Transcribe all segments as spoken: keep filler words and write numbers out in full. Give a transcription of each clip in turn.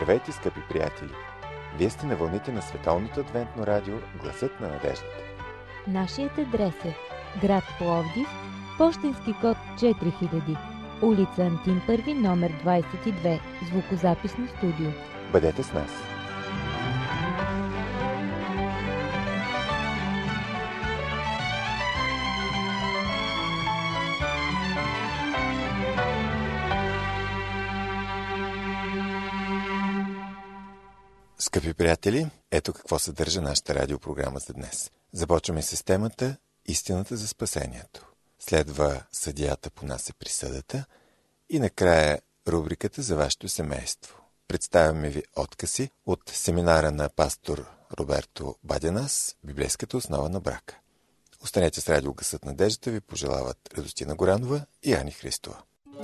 Здравейте, скъпи приятели! Вие сте на вълните на Световното адвентно радио Гласът на надеждата. Нашият адрес е град Пловдив, пощенски код четири хиляди, улица Антим първи, номер двадесет и две, звукозаписно студио. Бъдете с нас! Скъпи приятели, ето какво съдържа нашата радиопрограма за днес. Започваме с темата Истината за спасението. Следва Съдията понася присъдата и накрая рубриката за вашето семейство. Представяме ви откъси от семинара на пастор Роберто Бадянас «Библейската основа на брака». Останете с радио Гласът на надеждата, ви пожелават Радостина Горанова и Ани Христова.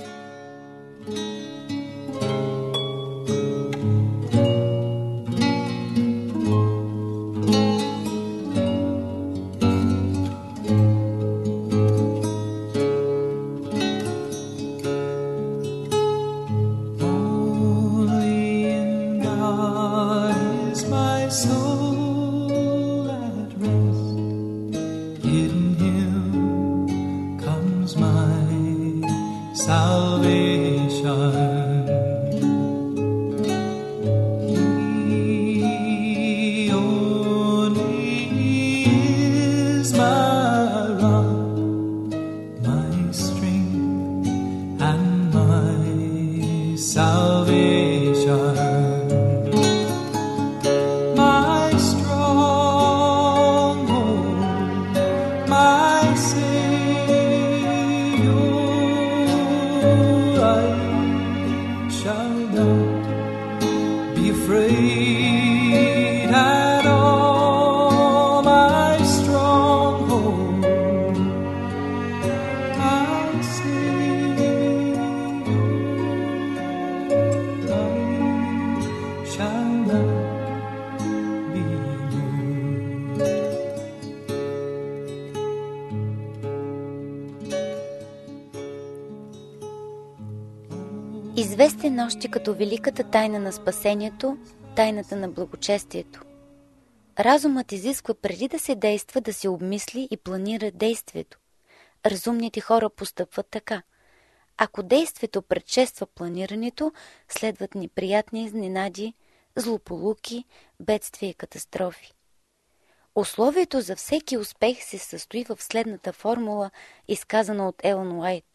Известен още като великата тайна на спасението, тайната на благочестието. Разумът изисква преди да се действа да се обмисли и планира действието. Разумните хора постъпват така. Ако действието предшества планирането, следват неприятни изненади, злополуки, бедствия и катастрофи. Условието за всеки успех се състои в следната формула, изказана от Елън Уайт.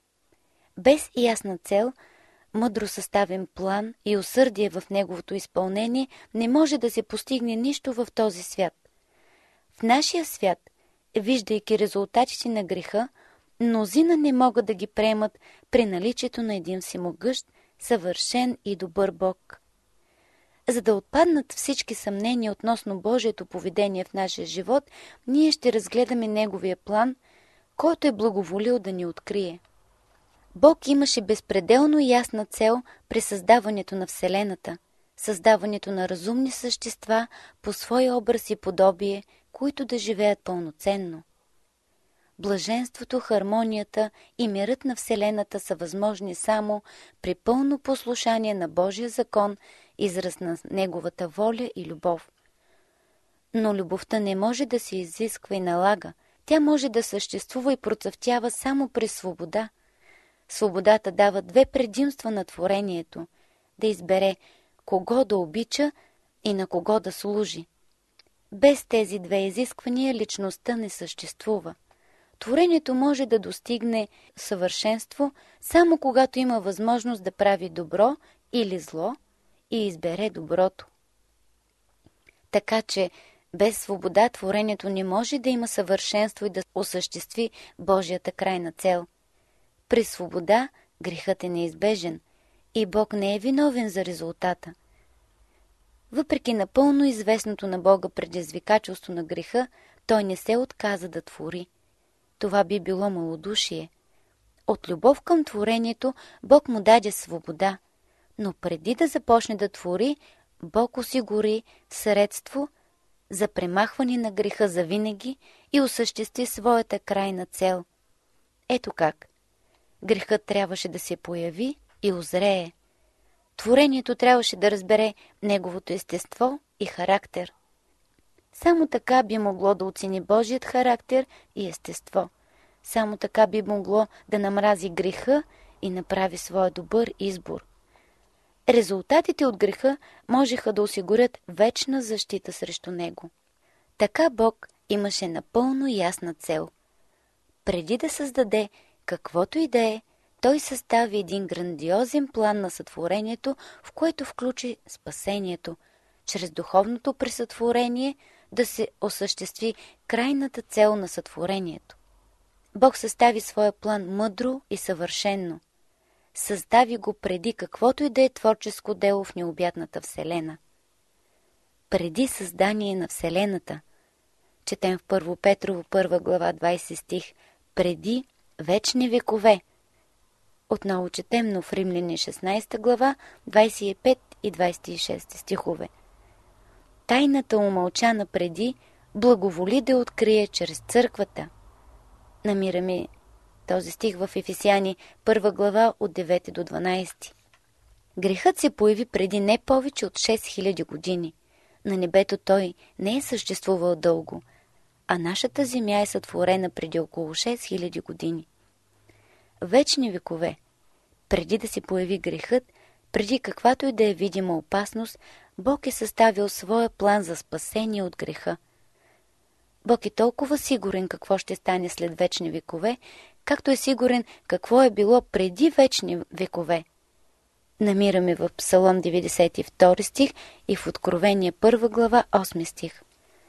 Без ясна цел, мъдро съставен план и усърдие в неговото изпълнение не може да се постигне нищо в този свят. В нашия свят, виждайки резултатите на греха, мнозина не могат да ги приемат при наличието на един всемогъщ, съвършен и добър Бог. За да отпаднат всички съмнения относно Божието поведение в нашия живот, ние ще разгледаме Неговия план, който е благоволил да ни открие. Бог имаше безпределно ясна цел при създаването на Вселената, създаването на разумни същества по свой образ и подобие, които да живеят пълноценно. Блаженството, хармонията и мирът на Вселената са възможни само при пълно послушание на Божия закон, израз на Неговата воля и любов. Но любовта не може да се изисква и налага, тя може да съществува и процъфтява само при свобода. Свободата дава две предимства на творението – да избере кого да обича и на кого да служи. Без тези две изисквания личността не съществува. Творението може да достигне съвършенство само когато има възможност да прави добро или зло и избере доброто. Така че без свобода творението не може да има съвършенство и да осъществи Божията крайна цел. При свобода грехът е неизбежен и Бог не е виновен за резултата. Въпреки напълно известното на Бога предизвикателство на греха, Той не се отказа да твори. Това би било малодушие. От любов към творението Бог му даде свобода, но преди да започне да твори, Бог осигури средство за премахване на греха завинаги и осъществи своята крайна цел. Ето как. Грехът трябваше да се появи и озрее. Творението трябваше да разбере неговото естество и характер. Само така би могло да оцени Божият характер и естество. Само така би могло да намрази греха и направи своя добър избор. Резултатите от греха можеха да осигурят вечна защита срещу него. Така Бог имаше напълно ясна цел. Преди да създаде каквото и да е, той състави един грандиозен план на сътворението, в което включи спасението, чрез духовното пресътворение да се осъществи крайната цел на сътворението. Бог състави своя план мъдро и съвършенно. Създави го преди каквото и да е творческо дело в необятната Вселена. Преди създание на Вселената, четем в Първо Петрово, първа глава, двайсети стих, преди вечни векове. Отново четем, но в Римляни шестнайсета глава, двайсет и пети и двайсет и шести стихове. Тайната умълчана преди благоволи да открие чрез църквата. Намираме този стих в Ефесяни, първа глава, от девети до дванайсети. Грехът се появи преди не повече от шест хиляди години. На небето той не е съществувал дълго, а нашата земя е сътворена преди около шест хиляди години. Вечни векове, преди да се появи грехът, преди каквато и да е видима опасност, Бог е съставил своя план за спасение от греха. Бог е толкова сигурен какво ще стане след вечни векове, както е сигурен какво е било преди вечни векове. Намираме в Псалом деветдесет и втори стих и в Откровение първа глава, осми стих.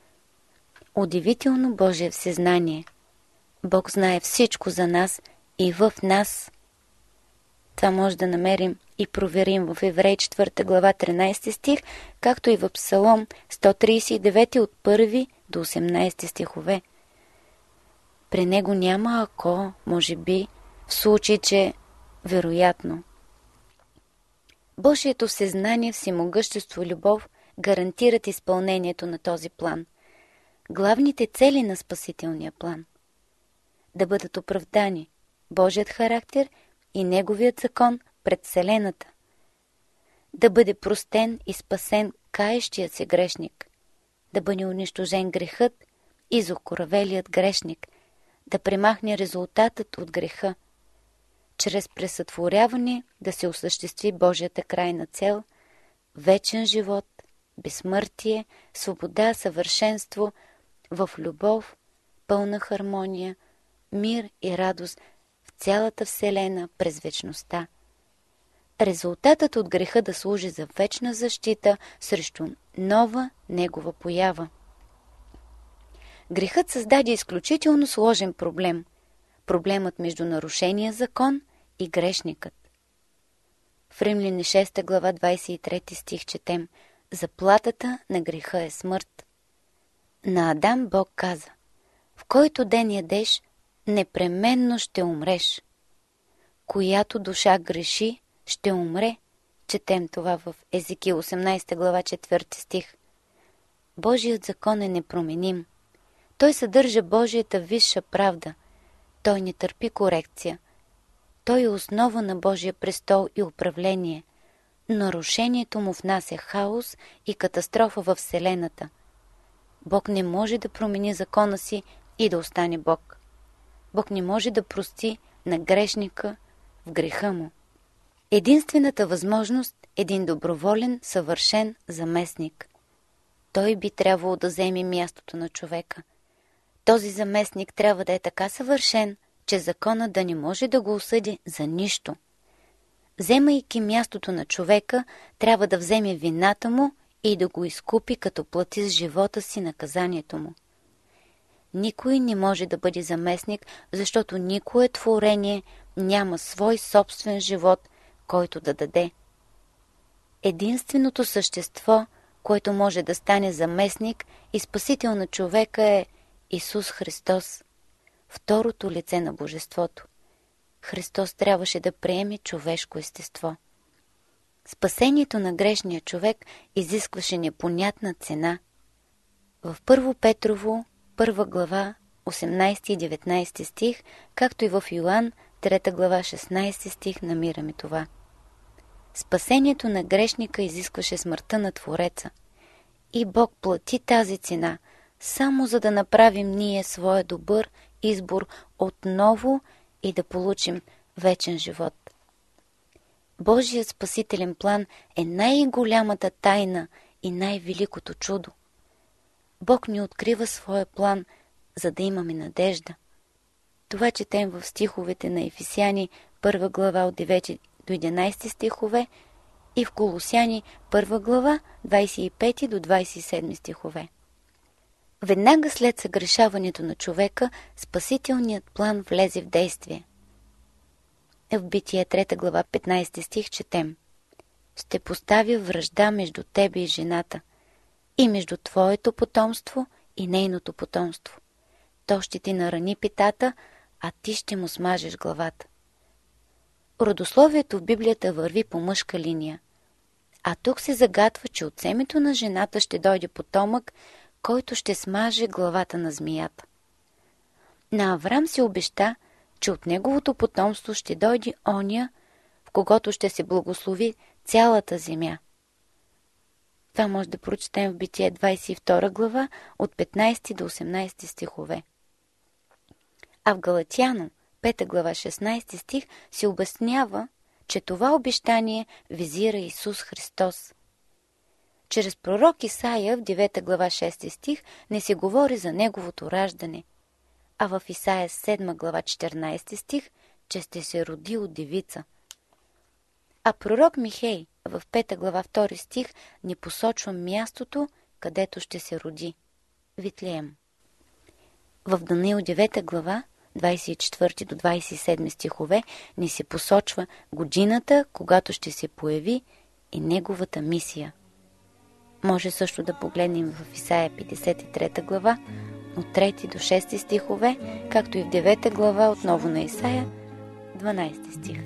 Удивително Божие всезнание. Бог знае всичко за нас и в нас. Това може да намерим и проверим в Евреи четвърта глава, тринайсети стих, както и в Псалом сто трийсет и девети от първи до осемнайсети стихове. При него няма ако, може би, в случай, че вероятно. Божието всезнание, всемогъщество и любов гарантират изпълнението на този план. Главните цели на спасителния план. Да бъдат оправдани Божият характер и Неговият закон пред Вселената. Да бъде простен и спасен каещият се грешник. Да бъде унищожен грехът и закоравелият грешник. Да премахне резултатът от греха. Чрез пресътворяване да се осъществи Божията крайна цел, вечен живот, безсмъртие, свобода, съвършенство, в любов, пълна хармония, мир и радост в цялата Вселена през вечността. Резултатът от греха да служи за вечна защита срещу нова Негова поява. Грехът създаде изключително сложен проблем. Проблемът между нарушения закон и грешникът. В Римляни шеста глава, двайсет и трети стих четем: заплатата на греха е смърт. На Адам Бог каза: в който ден ядеш, непременно ще умреш. Която душа греши, ще умре. Четем това в Езекил осемнайсета глава, четвърти стих. Божият закон е непроменим. Той съдържа Божията висша правда. Той не търпи корекция. Той е основа на Божия престол и управление. Нарушението му внася хаос и катастрофа във Вселената. Бог не може да промени закона си и да остане Бог. Бог не може да прости на грешника в греха му. Единствената възможност е един доброволен, съвършен заместник. Той би трябвало да вземе мястото на човека. Този заместник трябва да е така съвършен, че закона да не може да го осъди за нищо. Вземайки мястото на човека, трябва да вземе вината му и да го изкупи, като плати с живота си наказанието му. Никой не може да бъде заместник, защото никое творение няма свой собствен живот, който да даде. Единственото същество, което може да стане заместник и спасител на човека, е Исус Христос, второто лице на Божеството. Христос трябваше да приеме човешко естество. Спасението на грешния човек изискваше непонятна цена. В Първо Петрово, първа глава, осемнайсети и деветнайсети стих, както и в Йоан, трета глава, шестнайсети стих, намираме това. Спасението на грешника изискваше смъртта на Твореца. И Бог плати тази цена, само за да направим ние своя добър избор отново и да получим вечен живот. Божият спасителен план е най-голямата тайна и най-великото чудо. Бог ни открива своя план, за да имаме надежда. Това четем в стиховете на Ефесяни, първа глава от девети до единайсети стихове и в Колосяни, първа глава, двайсет и пети до двайсет и седми стихове. Веднага след съгрешаването на човека, спасителният план влезе в действие. В Битие трета глава, петнайсети стих четем: ще поставя вражда между тебе и жената, и между твоето потомство и нейното потомство. То ще ти нарани питата, а ти ще му смажеш главата. Родословието в Библията върви по мъжка линия, а тук се загатва, че от семето на жената ще дойде потомък, който ще смаже главата на змията. На Аврам се обеща, че от неговото потомство ще дойде оня, в когото ще се благослови цялата земя. Това може да прочетем в Битие двайсет и втора глава от петнайсети до осемнайсети стихове. А в Галатяно, пета глава, шестнайсети стих, се обяснява, че това обещание визира Исус Христос. Чрез пророк Исаия в девета глава, шести стих не се говори за неговото раждане, а в Исаия седма глава, четиринайсети стих, че ще се роди от девица. А пророк Михей в пета глава, втори стих ни посочва мястото, където ще се роди – Витлеем. В Даниил девета глава, двайсет и четвърти до двайсет и седми стихове ни се посочва годината, когато ще се появи и неговата мисия. Може също да погледнем в Исаия петдесет и трета глава, от трети до шести стихове, както и в девета глава отново на Исаия, дванайсети стих.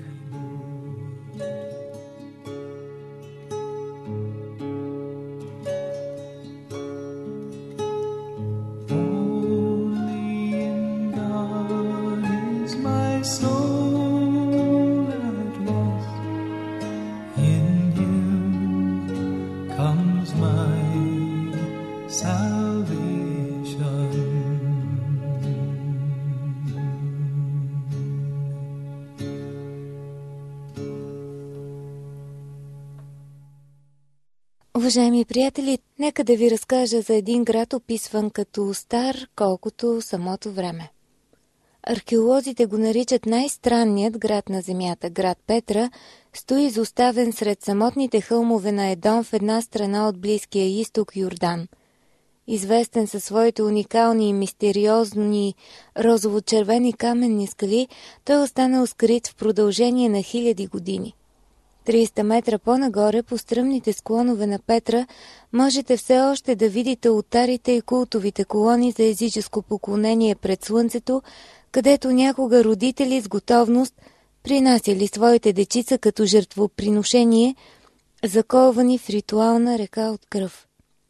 Уважаеми приятели, нека да ви разкажа за един град, описван като стар, колкото самото време. Археолозите го наричат най-странният град на земята. Град Петра стои изоставен сред самотните хълмове на Едом в една страна от Близкия изток, Йордан. Известен със своите уникални и мистериозни розово-червени каменни скали, той е останал скрит в продължение на хиляди години. триста метра по-нагоре, по стръмните склонове на Петра, можете все още да видите олтарите и култовите колони за езическо поклонение пред слънцето, където някога родители с готовност принасяли своите дечица като жертвоприношение, заколвани в ритуална река от кръв.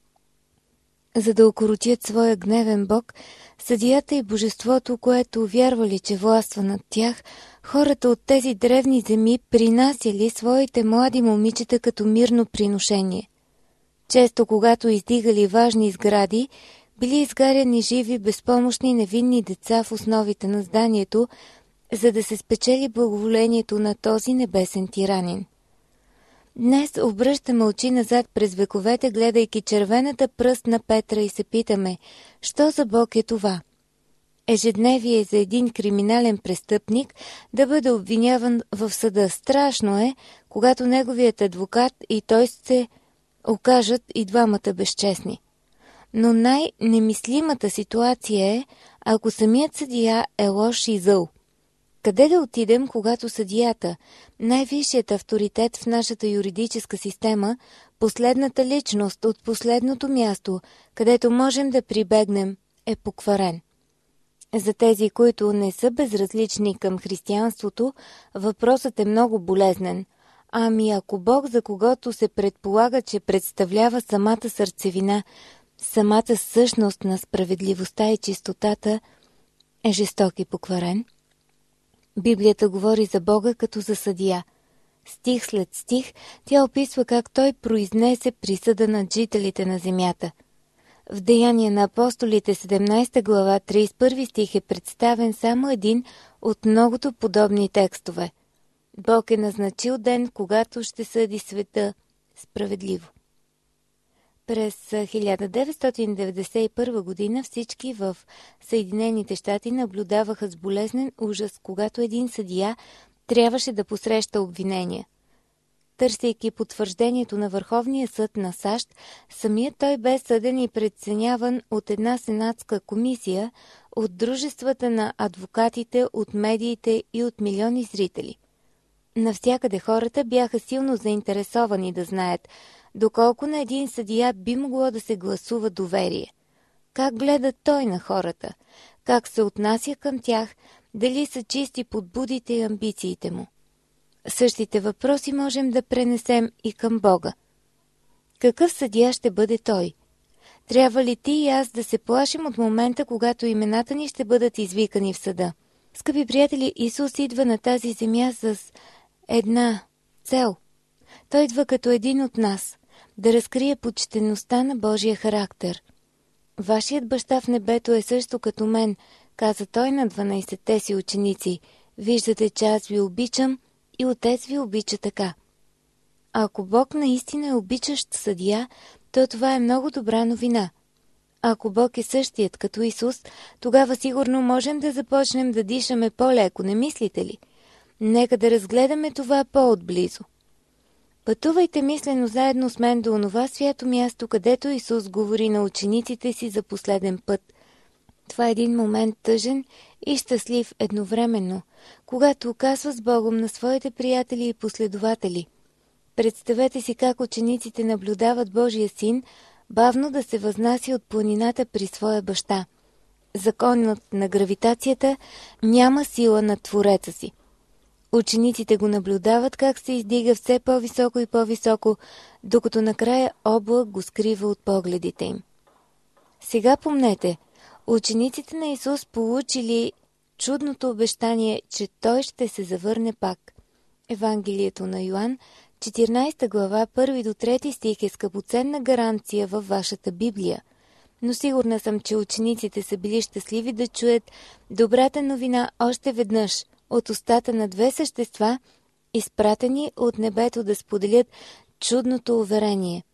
За да укоротят своя гневен бог, съдията и божеството, което вярвали, че властва над тях, хората от тези древни земи принасяли своите млади момичета като мирно приношение. Често, когато издигали важни сгради, били изгаряни живи, безпомощни, невинни деца в основите на зданието, за да се спечели благоволението на този небесен тиранин. Днес обръщаме очи назад през вековете, гледайки червената пръст на Петра и се питаме, що за Бог е това? Ежедневие за един криминален престъпник да бъде обвиняван в съда. Страшно е, когато неговият адвокат и той се окажат и двамата безчестни. Но най-немислимата ситуация е, ако самият съдия е лош и зъл. Къде да отидем, когато съдията, най-висшият авторитет в нашата юридическа система, последната личност от последното място, където можем да прибегнем, е покварен? За тези, които не са безразлични към християнството, въпросът е много болезнен. Ами ако Бог, за когото се предполага, че представлява самата сърцевина, самата същност на справедливостта и чистотата, е жесток и покварен? Библията говори за Бога като за съдия. Стих след стих тя описва как той произнесе присъда над жителите на земята. В Деяния на апостолите седемнадесета глава тридесет и първи стих е представен само един от многото подобни текстове. Бог е назначил ден, когато ще съди света справедливо. През хиляда деветстотин деветдесет и първа година всички в Съединените щати наблюдаваха с болезнен ужас, когато един съдия трябваше да посреща обвинения. Търсейки потвърждението на Върховния съд на САЩ, самият той бе съден и преценяван от една сенатска комисия, от дружествата на адвокатите, от медиите и от милиони зрители. Навсякъде хората бяха силно заинтересовани да знаят доколко на един съдия би могло да се гласува доверие. Как гледа той на хората? Как се отнася към тях? Дали са чисти подбудите и амбициите му? Същите въпроси можем да пренесем и към Бога. Какъв съдия ще бъде той? Трябва ли ти и аз да се плашим от момента, когато имената ни ще бъдат извикани в съда? Скъпи приятели, Исус идва на тази земя с една цел. Той идва като един от нас, да разкрие почтеността на Божия характер. Вашият баща в небето е също като мен, каза той на дванадесетте си ученици. Виждате, че аз ви обичам и Отец ви обича така. А ако Бог наистина е обичащ съдия, то това е много добра новина. Ако Бог е същият като Исус, тогава сигурно можем да започнем да дишаме по-леко, не мислите ли? Нека да разгледаме това по-отблизо. Пътувайте мислено заедно с мен до онова свято място, където Исус говори на учениците си за последен път. Това е един момент тъжен и щастлив едновременно, когато оказва с Богом на своите приятели и последователи. Представете си как учениците наблюдават Божия син бавно да се възнася от планината при своя баща. Законът на гравитацията няма сила над Твореца си. Учениците го наблюдават как се издига все по-високо и по-високо, докато накрая облак го скрива от погледите им. Сега помнете, учениците на Исус получили чудното обещание, че Той ще се завърне пак. Евангелието на Йоан, четиринадесета глава, първи до трети стих е скъпоценна гаранция във вашата Библия. Но сигурна съм, че учениците са били щастливи да чуят добрата новина още веднъж от устата на две същества, изпратени от небето да споделят чудното уверение.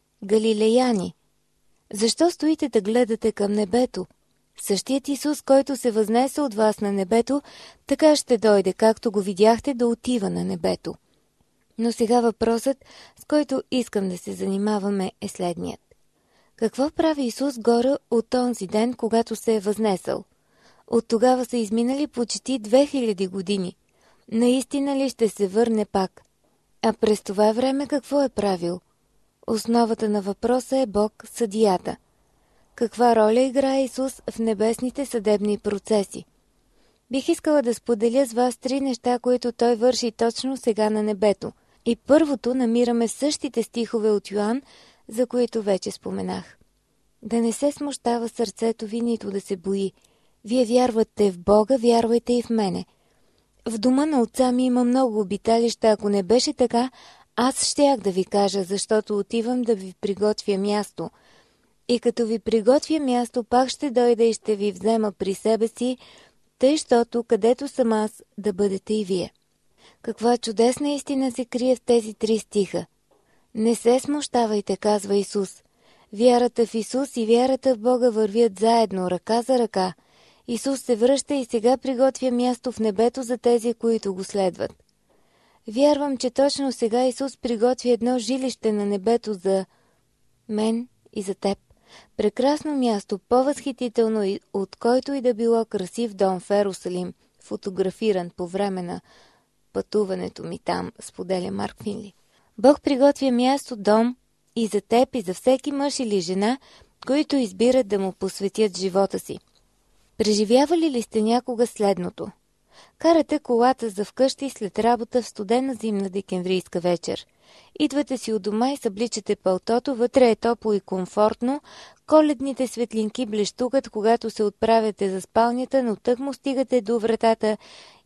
Галилеяни, защо стоите да гледате към небето? Същият Исус, който се възнесе от вас на небето, така ще дойде, както го видяхте да отива на небето. Но сега въпросът, с който искам да се занимаваме, е следният. Какво прави Исус горе от онзи ден, когато се е възнесъл? От тогава са изминали почти две хиляди години. Наистина ли ще се върне пак? А през това време какво е правил? Основата на въпроса е Бог, съдията. Каква роля играе Исус в небесните съдебни процеси? Бих искала да споделя с вас три неща, които Той върши точно сега на небето. И първото намираме в същите стихове от Йоан, за които вече споменах. Да не се смущава сърцето ви, нито да се бои. Вие вярвате в Бога, вярвайте и в мене. В дома на отца ми има много обиталища, ако не беше така, аз щях да ви кажа, защото отивам да ви приготвя място. И като ви приготвя място, пак ще дойда и ще ви взема при себе си, тъй, щото където съм аз, да бъдете и вие. Каква чудесна истина се крие в тези три стиха. Не се смущавайте, казва Исус. Вярата в Исус и вярата в Бога вървят заедно, ръка за ръка. Исус се връща и сега приготвя място в небето за тези, които го следват. Вярвам, че точно сега Исус приготвя едно жилище на небето за мен и за теб. Прекрасно място, по-възхитително от който и да било красив дом в Ерусалим, фотографиран по време на пътуването ми там, споделя Марк Финли. Бог приготвя място, дом и за теб, и за всеки мъж или жена, които избират да му посветят живота си. Преживявали ли сте някога следното? Карате колата за вкъщи след работа в студена зимна декемврийска вечер. Идвате си от дома и събличате пълтото, вътре е топло и комфортно, коледните светлинки блещукат, когато се отправяте за спалнята, но тъкмо стигате до вратата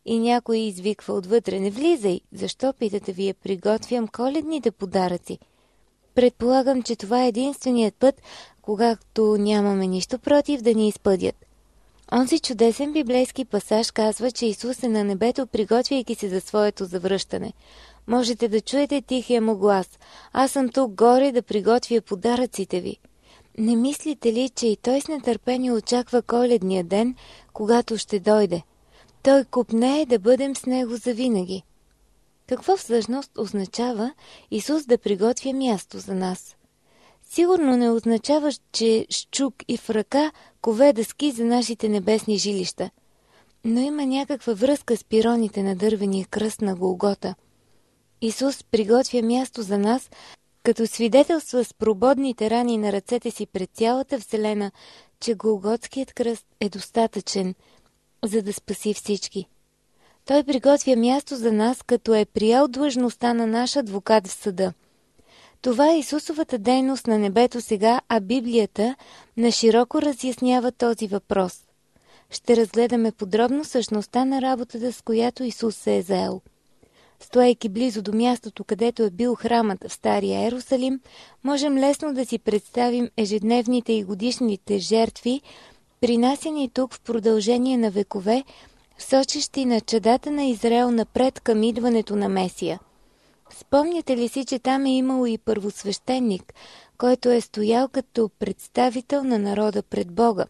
и някой извиква отвътре: не влизай. Защо, питате вие? Приготвям коледните подаръци. Предполагам, че това е единственият път, когато нямаме нищо против да ни изпъдят. Онзи чудесен библейски пасаж казва, че Исус е на небето, приготвяйки се за своето завръщане. Можете да чуете тихия му глас: аз съм тук горе да приготвя подаръците ви. Не мислите ли, че и той с нетърпение очаква коледния ден, когато ще дойде? Той копнее да бъдем с него завинаги. Какво всъщност означава Исус да приготвя място за нас? Сигурно не означава, че с чук и в ръка кове дъски за нашите небесни жилища. Но има някаква връзка с пироните на дървения кръст на Голгота. Исус приготвя място за нас, като свидетелства с прободните рани на ръцете си пред цялата вселена, че Голготският кръст е достатъчен, за да спаси всички. Той приготвя място за нас, като е приял длъжността на наш адвокат в съда. Това е Исусовата дейност на небето сега, а Библията нашироко разяснява този въпрос. Ще разгледаме подробно същността на работата, с която Исус се е заел. Стоейки близо до мястото, където е бил храмът в Стария Йерусалим, можем лесно да си представим ежедневните и годишните жертви, принасяни тук в продължение на векове, сочещи на чадата на Израел напред към идването на Месия. Спомняте ли си, че там е имало и първосвещеник, който е стоял като представител на народа пред Бога?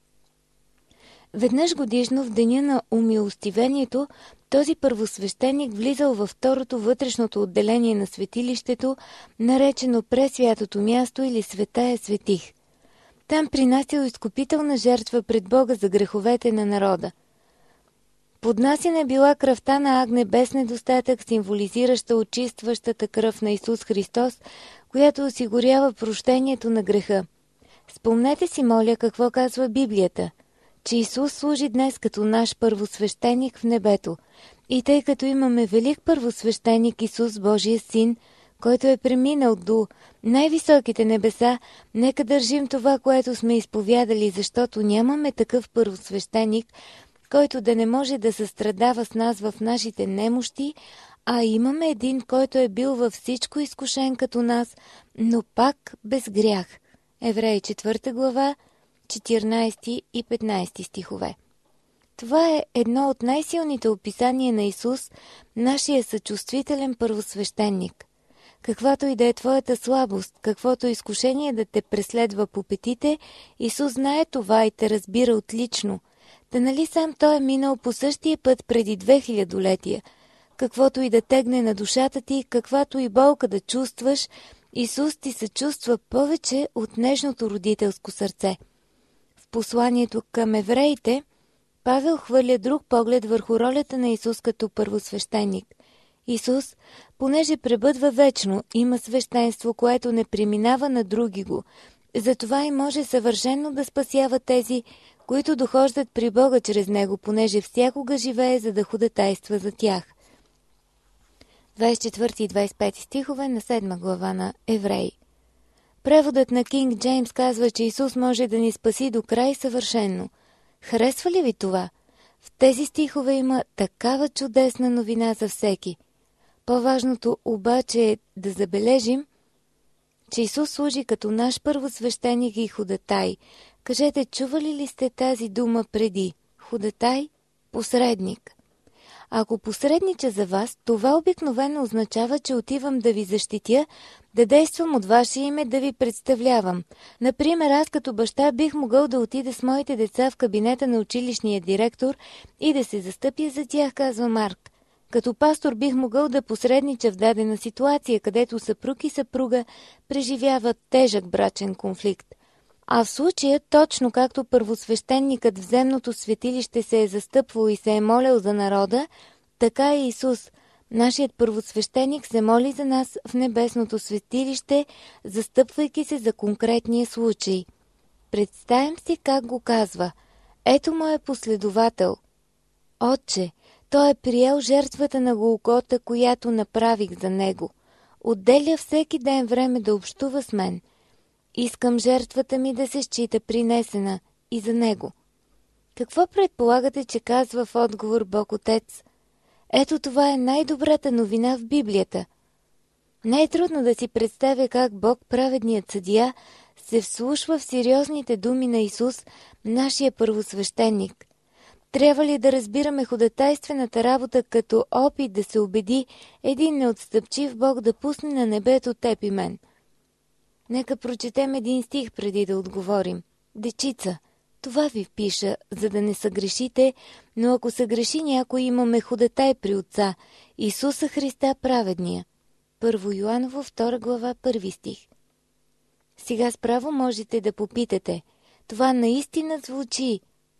Веднъж годишно в деня на умилостивението този първосвещеник влизал във второто вътрешното отделение на светилището, наречено Пресвятото място или Светая светих. Там принасял изкупителна жертва пред Бога за греховете на народа. Поднасяне била кръвта на агне без недостатък, символизираща очистващата кръв на Исус Христос, която осигурява прощението на греха. Спомнете си, моля, какво казва Библията, че Исус служи днес като наш първосвещеник в небето. И тъй като имаме велик първосвещеник Исус, Божия Син, който е преминал до най-високите небеса, нека държим това, което сме изповядали, защото нямаме такъв първосвещеник, който да не може да състрадава с нас в нашите немощи, а имаме един, който е бил във всичко изкушен като нас, но пак без грях. Евреи четвърта глава, четиринайсети и петнайсети стихове. Това е едно от най-силните описания на Исус, нашия съчувствителен първосвещеник. Каквато и да е твоята слабост, каквото изкушение да те преследва по петите, Исус знае това и те разбира отлично. Та нали сам Той е минал по същия път преди две хилядолетия? Каквото и да тегне на душата ти, каквато и болка да чувстваш, Исус ти се чувства повече от нежното родителско сърце. В посланието към евреите, Павел хвърля друг поглед върху ролята на Исус като първосвещеник. Исус, понеже пребъдва вечно, има свещенство, което не преминава на други го, затова и може съвършено да спасява тези, които дохождат при Бога чрез Него, понеже всякога живее, за да ходатайства за тях. двайсет и четвърти и двайсет и пети стихове на седма глава на Евреи. Преводът на Кинг Джеймс казва, че Исус може да ни спаси до край съвършенно. Харесва ли ви това? В тези стихове има такава чудесна новина за всеки. По-важното обаче е да забележим, че Исус служи като наш първосвещеник и ходатай. Кажете, чували ли сте тази дума преди? Ходатай, посредник. Ако посреднича за вас, това обикновено означава, че отивам да ви защитя, да действам от ваше име, да ви представлявам. Например, аз като баща бих могъл да отида с моите деца в кабинета на училищния директор и да се застъпя за тях, казва Марк. Като пастор бих могъл да посреднича в дадена ситуация, където съпруг и съпруга преживяват тежък брачен конфликт. А в случая, точно както първосвещеникът в земното светилище се е застъпвал и се е молял за народа, така и Исус, нашият първосвещеник, се моли за нас в небесното светилище, застъпвайки се за конкретния случай. Представям си как го казва. Ето моя последовател. Отче, той е приел жертвата на Голгота, която направих за него. Отделя всеки ден време да общува с мен. Искам жертвата ми да се счита принесена и за него. Какво предполагате, че казва в отговор Бог Отец? Ето това е най-добрата новина в Библията. Не е трудно да си представя как Бог, праведният съдия, се вслушва в сериозните думи на Исус, нашия първосвещеник. Трябва ли да разбираме ходатайствената работа като опит да се убеди един неотстъпчив Бог да пусне на небето теб и мен? Нека прочетем един стих преди да отговорим. Дечица, това ви пиша, за да не съгрешите, но ако съгреши някой, имаме ходатай при Отца, Исуса Христа праведния. Първо Йоаново, втора глава, първи стих. Сега справо можете да попитате. Това наистина звучи.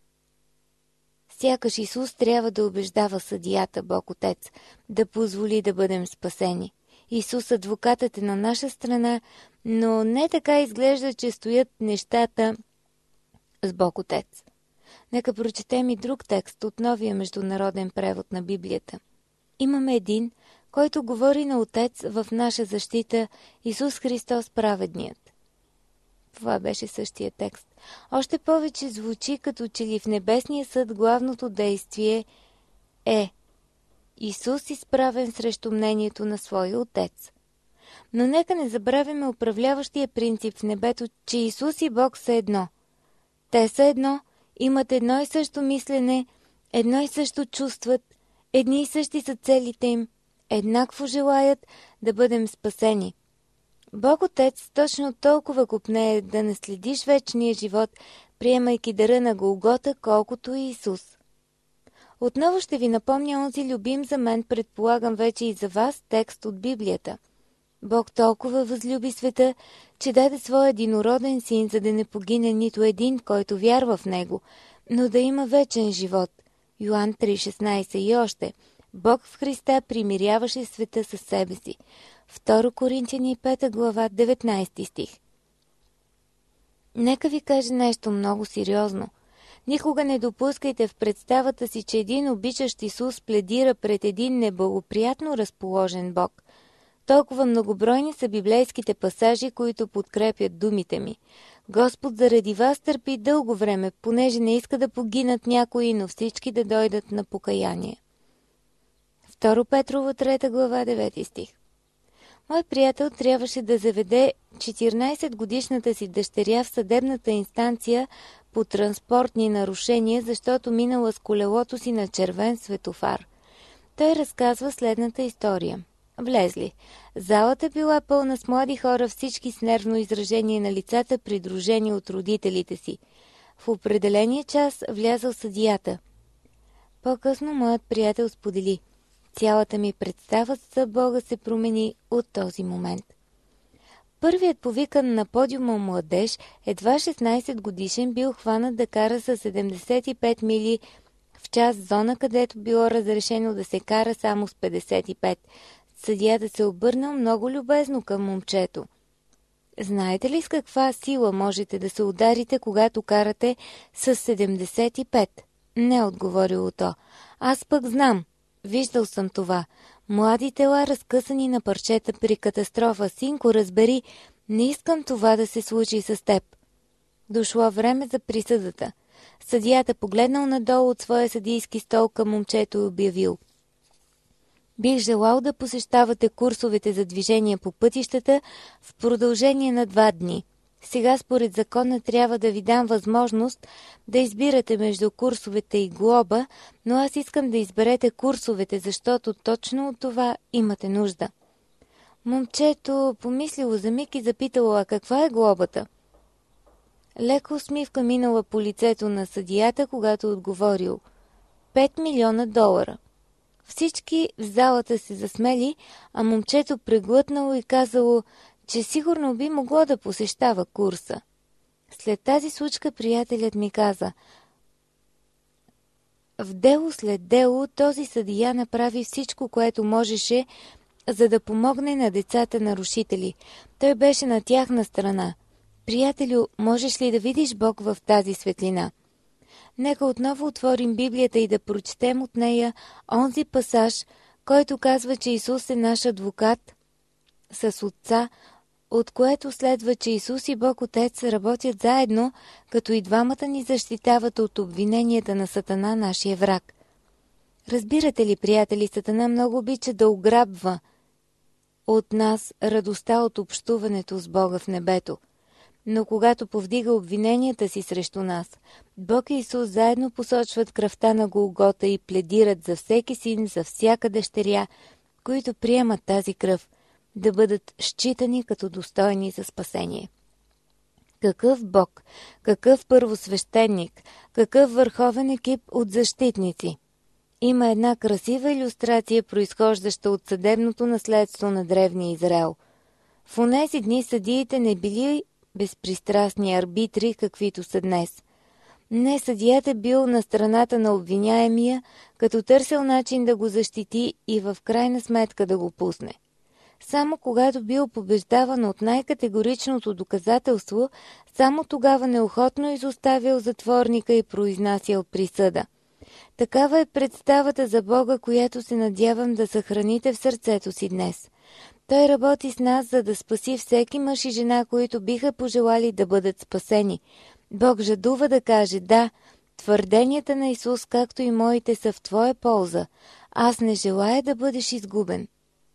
Сякаш Исус трябва да убеждава съдията, Бог Отец, да позволи да бъдем спасени. Исус адвокатът е на наша страна, но не така изглежда, че стоят нещата с Бог Отец. Нека прочетем и друг текст от новия международен превод на Библията. Имаме един, който говори на Отец в наша защита, Исус Христос праведният. Това беше същия текст. Още повече звучи като че ли в небесния съд главното действие е Исус изправен срещу мнението на своя Отец. Но нека не забравяме управляващия принцип в небето, че Исус и Бог са едно. Те са едно, имат едно и също мислене, едно и също чувстват, едни и същи са целите им, еднакво желаят да бъдем спасени. Бог Отец точно толкова копнее да наследиш вечния живот, приемайки дара на Голгота, колкото и Исус. Отново ще ви напомня онзи любим за мен, предполагам вече и за вас, текст от Библията. Бог толкова възлюби света, че даде своя единороден син, за да не погине нито един, който вярва в него, но да има вечен живот. Йоан три шестнайсет и още. Бог в Христа примиряваше света със себе си. Второ Коринтияни пета глава, деветнайсети стих. Нека ви кажа нещо много сериозно. Никога не допускайте в представата си, че един обичащ Исус пледира пред един неблагоприятно разположен Бог. Толкова многобройни са библейските пасажи, които подкрепят думите ми. Господ заради вас търпи дълго време, понеже не иска да погинат някои, но всички да дойдат на покаяние. Второ Петрово, трета глава, девети стих. Мой приятел трябваше да заведе четиринайсетгодишната си дъщеря в съдебната инстанция по транспортни нарушения, защото минала с колелото си на червен светофар. Той разказва следната история. Влезли. Залата била пълна с млади хора, всички с нервно изражение на лицата, придружени от родителите си. В определения час влязъл съдията. По-късно моят приятел сподели. Цялата ми представа за Бога се промени от този момент. Първият повикан на подиума младеж, едва шестнайсет годишен, бил хванат да кара с седемдесет и пет мили в час зона, където било разрешено да се кара само с петдесет и пет. Съдията се обърнал много любезно към момчето. Знаете ли с каква сила можете да се ударите, когато карате с седемдесет и пет? Не, отговорило то. Аз пък знам. Виждал съм това. Млади тела, разкъсани на парчета при катастрофа. Синко, разбери, не искам това да се случи с теб. Дошло време за присъдата. Съдията погледнал надолу от своя съдийски стол към момчето и обявил. Бих желал да посещавате курсовете за движение по пътищата в продължение на два дни. Сега според закона трябва да ви дам възможност да избирате между курсовете и глоба, но аз искам да изберете курсовете, защото точно от това имате нужда. Момчето помислило за миг и запитало, а каква е глобата? Леко усмивка минала по лицето на съдията, когато отговорил пет милиона долара. Всички в залата се засмели, а момчето преглътнало и казало, че сигурно би могло да посещава курса. След тази случка приятелят ми каза, в дело след дело този съдия направи всичко, което можеше, за да помогне на децата нарушители. Той беше на тяхна страна. Приятелю, можеш ли да видиш Бог в тази светлина? Нека отново отворим Библията и да прочетем от нея онзи пасаж, който казва, че Исус е наш адвокат с Отца, от което следва, че Исус и Бог Отец работят заедно, като и двамата ни защитават от обвиненията на Сатана, нашия враг. Разбирате ли, приятели, Сатана много обича да ограбва от нас радостта от общуването с Бога в небето. Но когато повдига обвиненията си срещу нас, Бог и Исус заедно посочват кръвта на Голгота и пледират за всеки син, за всяка дъщеря, които приемат тази кръв, да бъдат считани като достойни за спасение. Какъв Бог, какъв първосвещеник, какъв върховен екип от защитници! Има една красива илюстрация, произхождаща от съдебното наследство на древния Израел. В онези дни съдиите не били безпристрастни арбитри, каквито са днес. Не, съдията бил на страната на обвиняемия, като търсил начин да го защити и в крайна сметка да го пусне. Само когато бил побеждаван от най-категоричното доказателство, само тогава неохотно изоставил затворника и произнасял присъда. Такава е представата за Бога, която се надявам да съхраните в сърцето си днес. Той работи с нас, за да спаси всеки мъж и жена, които биха пожелали да бъдат спасени. Бог жадува да каже: да, твърденията на Исус, както и моите, са в твоя полза. Аз не желая да бъдеш изгубен.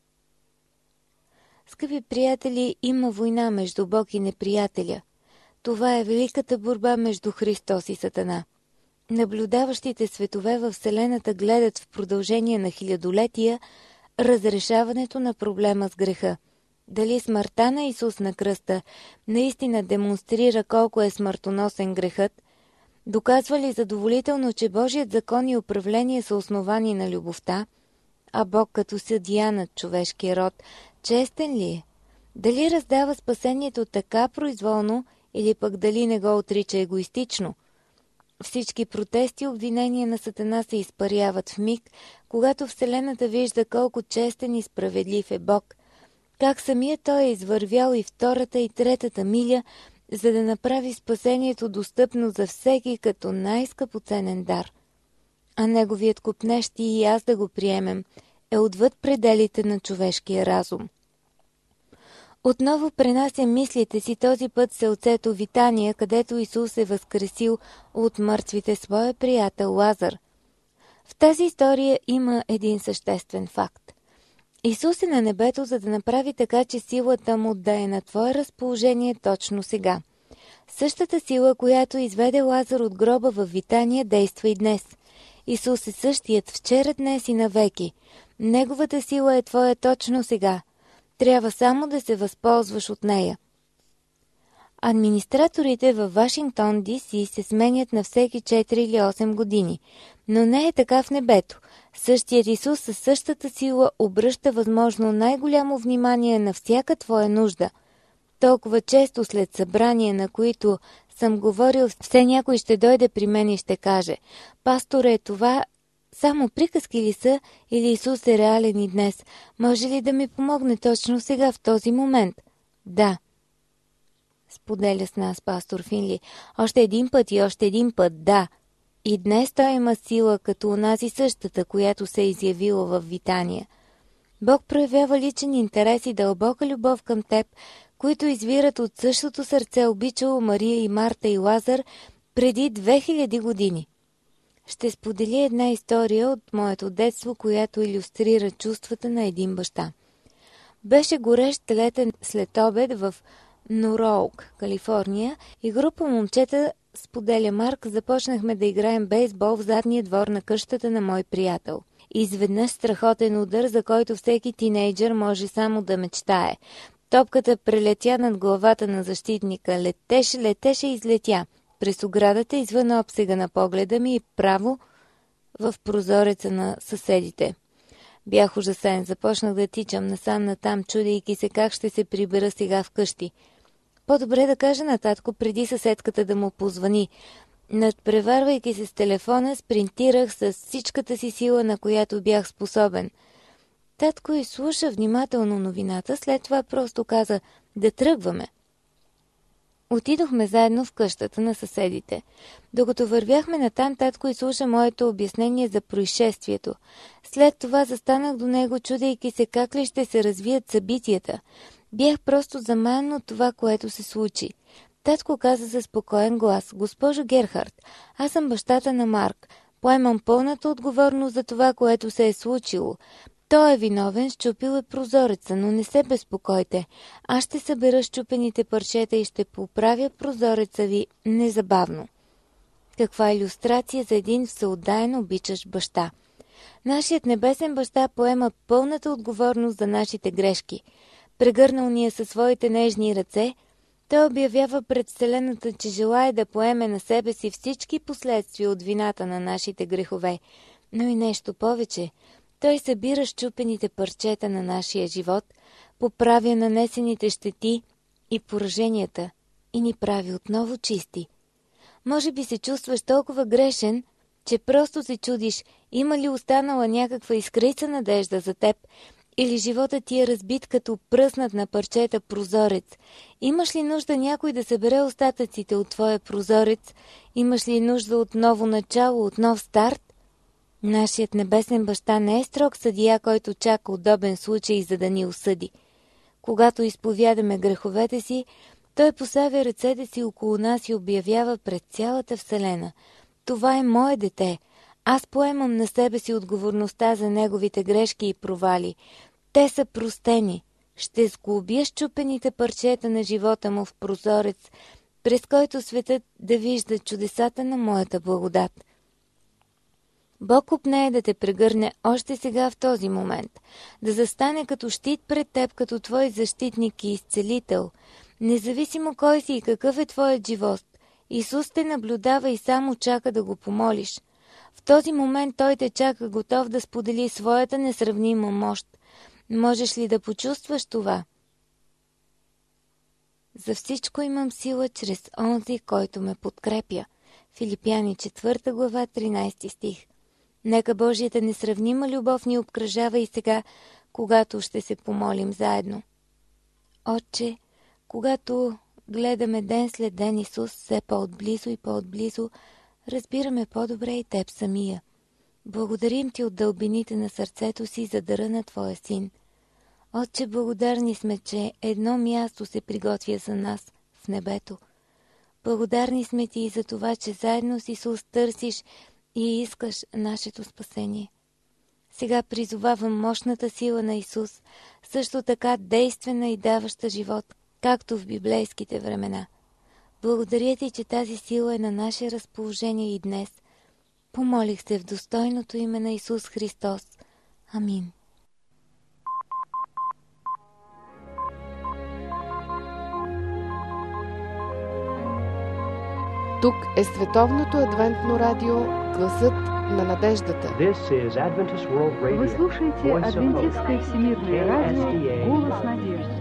Скъпи приятели, има война между Бог и неприятеля. Това е великата борба между Христос и Сатана. Наблюдаващите светове във Вселената гледат в продължение на хилядолетия разрешаването на проблема с греха. Дали смъртта на Исус на кръста наистина демонстрира колко е смъртоносен грехът? Доказва ли задоволително, че Божият закон и управление са основани на любовта? А Бог като съдия над човешкия род, честен ли е? Дали раздава спасението така произволно или пък дали не го отрича егоистично? Всички протести и обвинения на Сатана се изпаряват в миг, когато Вселената вижда колко честен и справедлив е Бог, как самият Той е извървял и втората и третата миля, за да направи спасението достъпно за всеки като най-скъпоценен дар. А Неговият купнещ и аз да го приемем е отвъд пределите на човешкия разум. Отново пренасям мислите си този път селцето Витания, където Исус е възкресил от мъртвите своя приятел Лазар. В тази история има един съществен факт. Исус е на небето, за да направи така, че силата му да е на твое разположение точно сега. Същата сила, която изведе Лазар от гроба в Витания, действа и днес. Исус е същият вчера, днес и навеки. Неговата сила е твоя точно сега. Трябва само да се възползваш от нея. Администраторите във Вашингтон Ди Си се сменят на всеки четири или осем години, но не е така в небето. Същият Исус със същата сила обръща възможно най-голямо внимание на всяка твоя нужда. Толкова често след събрания, на които съм говорил, все някой ще дойде при мен и ще каже: пасторе, това само приказки ли са или Исус е реален и днес? Може ли да ми помогне точно сега, в този момент? Да. Споделя с нас пастор Финли. Още един път и още един път, да. И днес той има сила, като онази същата, която се е изявила в Витания. Бог проявява личен интерес и дълбока любов към теб, които извират от същото сърце, обичало Мария и Марта и Лазар преди две хиляди години. Ще споделя една история от моето детство, която илюстрира чувствата на един баща. Беше горещ летен следобед в Нороук, Калифорния, и група момчета, споделя Марк, започнахме да играем бейсбол в задния двор на къщата на мой приятел. Изведнъж страхотен удар, за който всеки тинейджър може само да мечтае. Топката прелетя над главата на защитника. Летеше, летеше и излетя през оградата, извън обсега на погледа ми и право в прозореца на съседите. Бях ужасен, започнах да тичам насам-натам, чудейки се как ще се прибера сега вкъщи. По-добре да кажа на татко, преди съседката да му позвани. Надпреварвайки се с телефона, спринтирах с всичката си сила, на която бях способен. Татко изслуша внимателно новината, след това просто каза да тръгваме. Отидохме заедно в къщата на съседите. Докато вървяхме натам, татко изслуша моето обяснение за происшествието. След това застанах до него, чудейки се как ли ще се развият събитията. Бях просто замаян от това, което се случи. Татко каза със спокоен глас: госпожо Герхард, аз съм бащата на Марк. Поемам пълната отговорност за това, което се е случило. Той е виновен, счупил е прозореца, но не се безпокойте. Аз ще събера счупените парчета и ще поправя прозореца ви незабавно. Каква илюстрация за един всеотдаен обичащ баща. Нашият небесен баща поема пълната отговорност за нашите грешки. Прегърнал ни е със своите нежни ръце, той обявява пред Вселената, че желае да поеме на себе си всички последствия от вината на нашите грехове. Но и нещо повече. Той събира счупените парчета на нашия живот, поправя нанесените щети и пораженията и ни прави отново чисти. Може би се чувстваш толкова грешен, че просто се чудиш, има ли останала някаква искрица надежда за теб, или живота ти е разбит като пръснат на парчета прозорец. Имаш ли нужда някой да събере остатъците от твоя прозорец? Имаш ли нужда от ново начало, от нов старт? Нашият небесен баща не е строг съдия, който чака удобен случай, за да ни осъди. Когато изповядаме греховете си, той поставя ръцете си около нас и обявява пред цялата вселена: това е мое дете. Аз поемам на себе си отговорността за неговите грешки и провали. Те са простени. Ще сглобя счупените парчета на живота му в прозорец, през който светът да вижда чудесата на моята благодат. Бог опнее да те прегърне още сега в този момент, да застане като щит пред теб, като твой защитник и изцелител. Независимо кой си и какъв е твоят живот, Исус те наблюдава и само чака да го помолиш. В този момент Той те чака готов да сподели своята несравнима мощ. Можеш ли да почувстваш това? За всичко имам сила чрез онзи, който ме подкрепя. Филипяни четвърта глава, тринайсети стих. Нека Божията несравнима любов ни обкръжава и сега, когато ще се помолим заедно. Отче, когато гледаме ден след ден Исус все по-отблизо и по-отблизо, разбираме по-добре и Теб самия. Благодарим Ти от дълбините на сърцето си за дара на Твоя Син. Отче, благодарни сме, че едно място се приготвя за нас в небето. Благодарни сме Ти и за това, че заедно с Исус търсиш и искаш нашето спасение. Сега призовавам мощната сила на Исус, също така действена и даваща живот, както в библейските времена. Благодаря Ти, че тази сила е на наше разположение и днес. Помолих се в достойното име на Исус Христос. Амин. Тук е Световното адвентно радио, гласът на надеждата. Вы слушаете Адвентистское всемирное радио, голос надежды.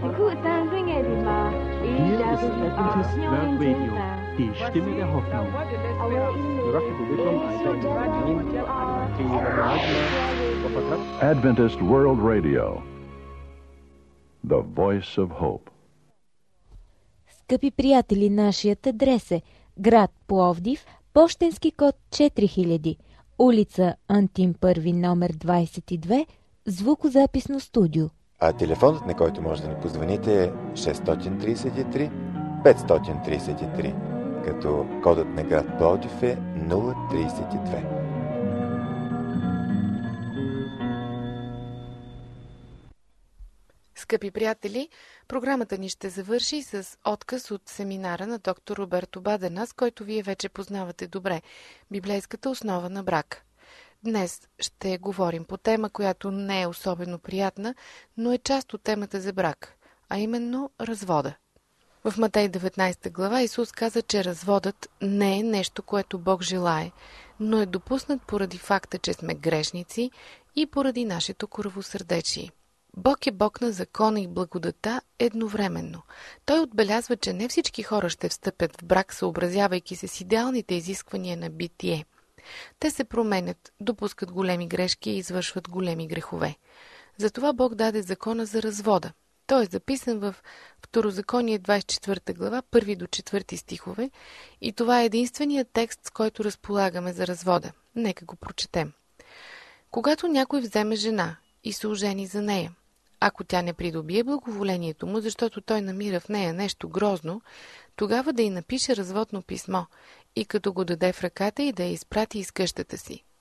Adventist World Radio, the voice of hope. Скъпи приятели, нашият адрес е град Пловдив, пощенски код четири хиляди, улица Антим първи, номер двайсет и две, звукозаписно студио. А телефонът, на който може да ни позвоните, е шест три три пет три три, като кодът на град Пловдив е нула трийсет и две. Скъпи приятели, програмата ни ще завърши с отказ от семинара на доктор Роберто Баденас, който вие вече познавате добре – библейската основа на брак. Днес ще говорим по тема, която не е особено приятна, но е част от темата за брак, а именно развода. В Матей деветнайсета глава Исус каза, че разводът не е нещо, което Бог желае, но е допуснат поради факта, че сме грешници и поради нашето коравосърдечие. Бог е Бог на закона и благодата едновременно. Той отбелязва, че не всички хора ще встъпят в брак, съобразявайки се с идеалните изисквания на битие. Те се променят, допускат големи грешки и извършват големи грехове. Затова Бог даде закона за развода. Той е записан в Второзаконие двайсет и четвърта глава, първи до четвърти стихове, и това е единственият текст, с който разполагаме за развода. Нека го прочетем. Когато някой вземе жена и се ожени за нея, ако тя не придобие благоволението му, защото той намира в нея нещо грозно, тогава да й напише разводно писмо и като го даде в ръката и да я изпрати из къщата си.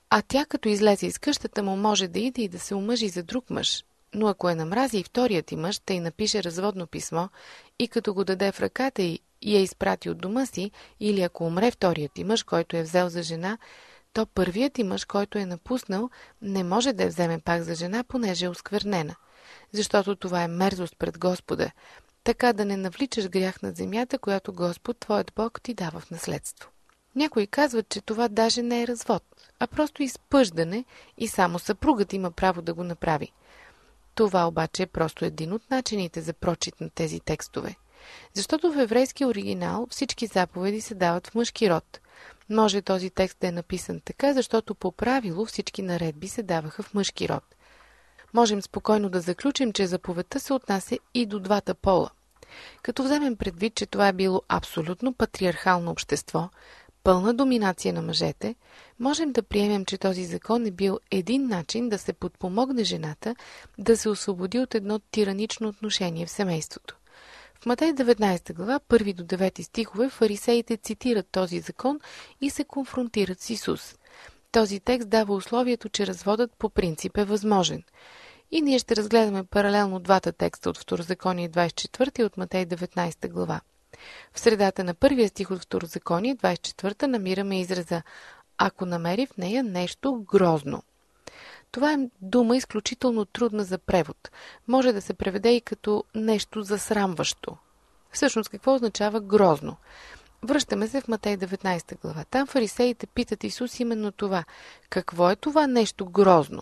А тя, като излезе из къщата му, може да иде и да се омъжи за друг мъж. Но ако е намрази и вторият ти мъж, тъй напише разводно писмо и като го даде в ръката й и я изпрати от дома си, или ако умре вторият ти мъж, който е взел за жена, то първият ти мъж, който е напуснал, не може да я вземе пак за жена, понеже е осквернена. Защото това е мерзост пред Господа, така да не навличаш грях над земята, която Господ, твоят Бог, ти дава в наследство. Някои казват, че това даже не е развод, а просто изпъждане и само съпругът има право да го направи. Това обаче е просто един от начините за прочит на тези текстове. Защото в еврейския оригинал всички заповеди се дават в мъжки род. Може този текст да е написан така, защото по правило всички наредби се даваха в мъжки род. Можем спокойно да заключим, че заповедта се отнася и до двата пола. Като вземем предвид, че това е било абсолютно патриархално общество, пълна доминация на мъжете, можем да приемем, че този закон е бил един начин да се подпомогне жената да се освободи от едно тиранично отношение в семейството. В Матей деветнадесета глава, първи до девети стихове, фарисеите цитират този закон и се конфронтират с Исус. Този текст дава условието, че разводът по принцип е възможен. И ние ще разгледаме паралелно двата текста от Второзаконие двадесет и четвърта и от Матей деветнадесета глава. В средата на първия стих от Второзаконие двадесет и четвърта намираме израза «Ако намери в нея нещо грозно». Това е дума изключително трудна за превод. Може да се преведе и като нещо засрамващо. Всъщност какво означава грозно? Връщаме се в Матей деветнадесета глава. Там фарисеите питат Исус именно това. Какво е това нещо грозно?